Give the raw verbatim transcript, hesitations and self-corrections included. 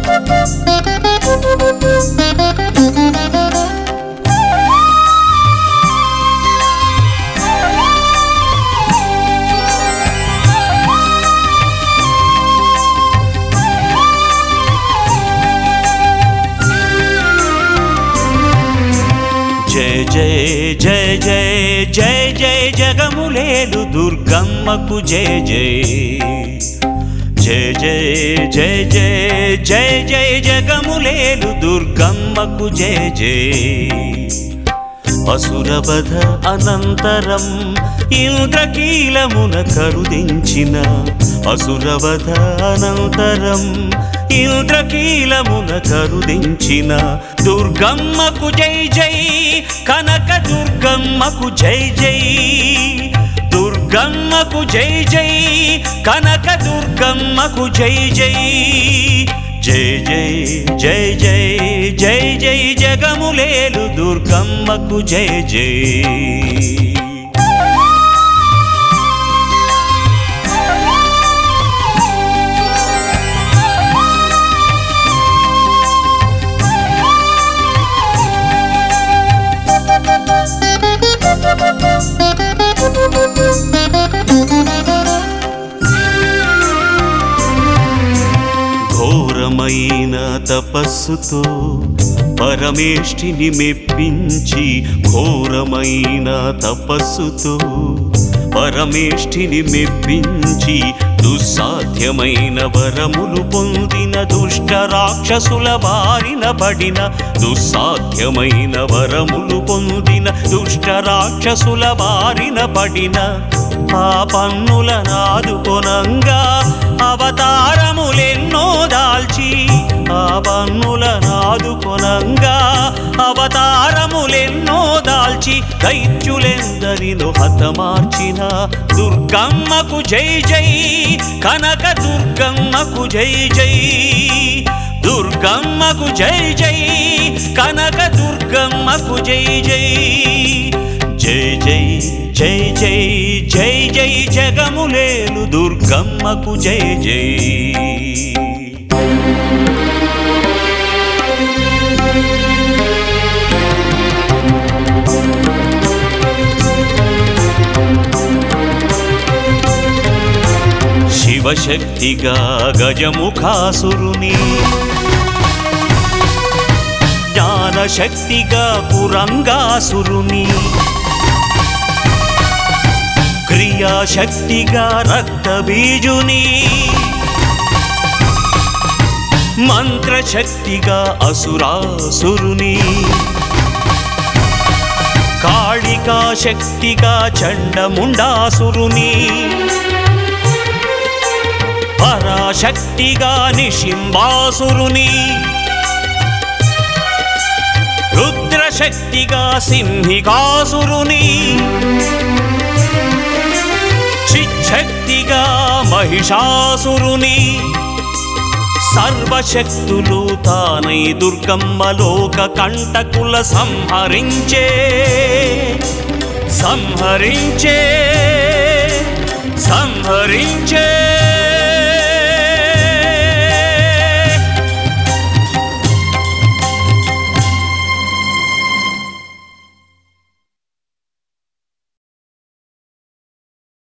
జయ జయ జయ జయ జయ జయ జగములేలు దుర్గమ్మకు జయ జయ జయ జయ జయ జయ జయ జయ జగములేలు దుర్గమ్మకు జయ జయ అసురవధ అనంతరం ఇంద్రకీలమున కరుదించిన అసురవధ అనంతరం ఇంద్రకీలమున కరుదించిన దుర్గమ్మకు జై జై కనక దుర్గమ్మకు జై జై దుర్గమ్మకు జై జై కనక దుర్గమ్మకు జై జై జై జై జై జై జై జై జగములేలు దుర్గమ్మకు జై జై ఘోరమైన తపస్సుతో పరమేష్ఠిని మెప్పించి ఘోరమైన తపస్సుతో పరమేష్ఠిని మెప్పించి దుస్సాధ్యమైన వరములు పొందిన దుష్ట రాక్షసుల బారిన పడిన దుస్సాధ్యమైన వరములు పొందిన దుష్ట రాక్షసుల బారిన పడిన ఆ పన్నుల నాదుకొనంగా అవతారములెన్నో దాల్చి ఆ పన్నుల నాదుకొనంగా అవతారములెన్నో దాల్చి దైత్యులెందరిలో హతమార్చిన దుర్గమ్మకు జై జై కనక దుర్గమ్మకు జై జై దుర్గమ్మకు జై జై కనక దుర్గమ్మకు జై జై జై జై జై జై జై జై జగములేలు దుర్గమ్మకు జై జై శివశక్తిగా గజముఖాసురుని జ్ఞానశక్తిగా పురంగాసురుని క్రియాశక్తిగా రక్తబీజుని మంత్రశక్తిగా అసురాసురుని కాళికా శక్తిగా చండముండాసురుని పరాశక్తిగా నిశింబాసురుని రుద్రశక్తిగా సింహికాసురుని చిచ్చక్తిగా మహిషాసురుని సర్వశక్తులు తానై దుర్గమ్మ లోక కంటకుల సంహరించే సంహరించే సంహరించే